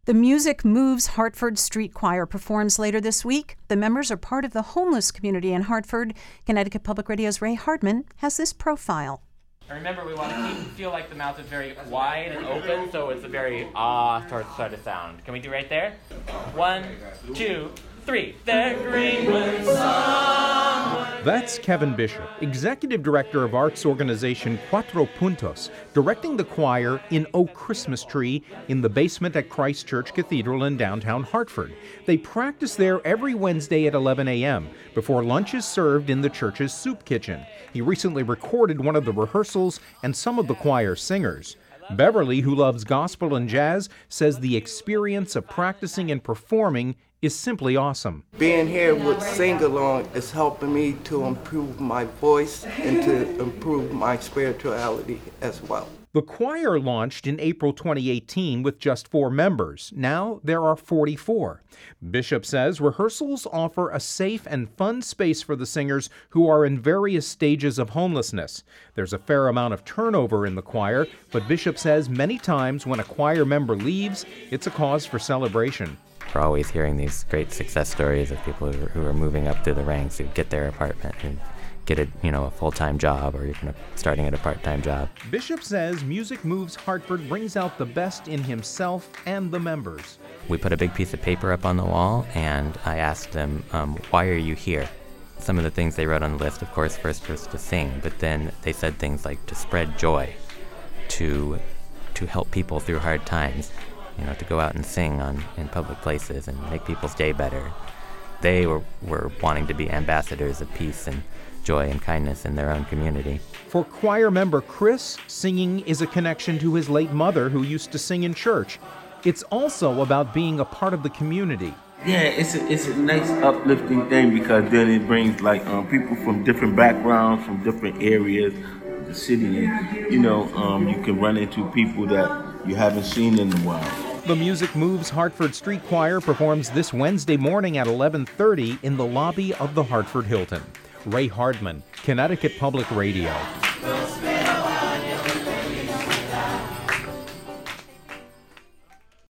The Music Moves Hartford Street Choir performs later this week. The members are part of the homeless community in Hartford. Connecticut Public Radio's Ray Hardman has this profile. And remember, we want to feel like the mouth is very wide and open, so it's a very sort of sound. Can we do right there? 1, 2, 3. The Greenwood Song. That's Kevin Bishop, Executive Director of arts organization Cuatro Puntos, directing the choir in O Christmas Tree in the basement at Christ Church Cathedral in downtown Hartford. They practice there every Wednesday at 11 a.m. before lunch is served in the church's soup kitchen. He recently recorded one of the rehearsals and some of the choir's singers. Beverly, who loves gospel and jazz, says the experience of practicing and performing is simply awesome. Being here with Sing-Along is helping me to improve my voice and to improve my spirituality as well. The choir launched in April 2018 with just 4 members. Now there are 44. Bishop says rehearsals offer a safe and fun space for the singers who are in various stages of homelessness. There's a fair amount of turnover in the choir, but Bishop says many times when a choir member leaves, it's a cause for celebration. We're always hearing these great success stories of people who are moving up through the ranks, who get their apartment and get a full-time job or even starting at a part-time job. Bishop says Music Moves Hartford brings out the best in himself and the members. We put a big piece of paper up on the wall, and I asked them, why are you here? Some of the things they wrote on the list, of course, first was to sing, but then they said things like to spread joy, to help people through hard times, to go out and sing in public places and make people's day better. They were wanting to be ambassadors of peace and joy and kindness in their own community. For choir member Chris, singing is a connection to his late mother who used to sing in church. It's also about being a part of the community. Yeah, it's a nice uplifting thing because then it brings people from different backgrounds, from different areas of the city, and you can run into people that you haven't seen in a while. The Music Moves Hartford Street Choir performs this Wednesday morning at 11:30 in the lobby of the Hartford Hilton. Ray Hardman, Connecticut Public Radio.